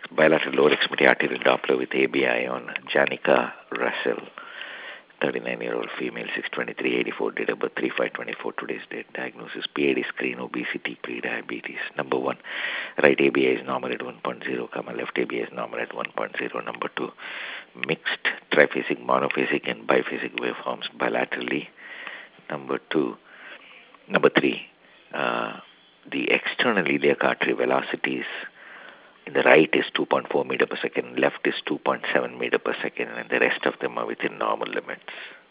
Next, bilateral lower extremity arterial Doppler with ABI on Janica Russell, 39-year-old female, 62384, date of birth 3524, today's date. Diagnosis PAD screen, obesity, pre-diabetes. Number 1, right ABI is normal at 1.0, comma left ABI is normal at 1.0. Number 2, mixed triphasic, monophasic and biphasic waveforms bilaterally. Number 3, the external iliac artery velocities in the right is 2.4 meter per second, left is 2.7 meter per second, and the rest of them are within normal limits.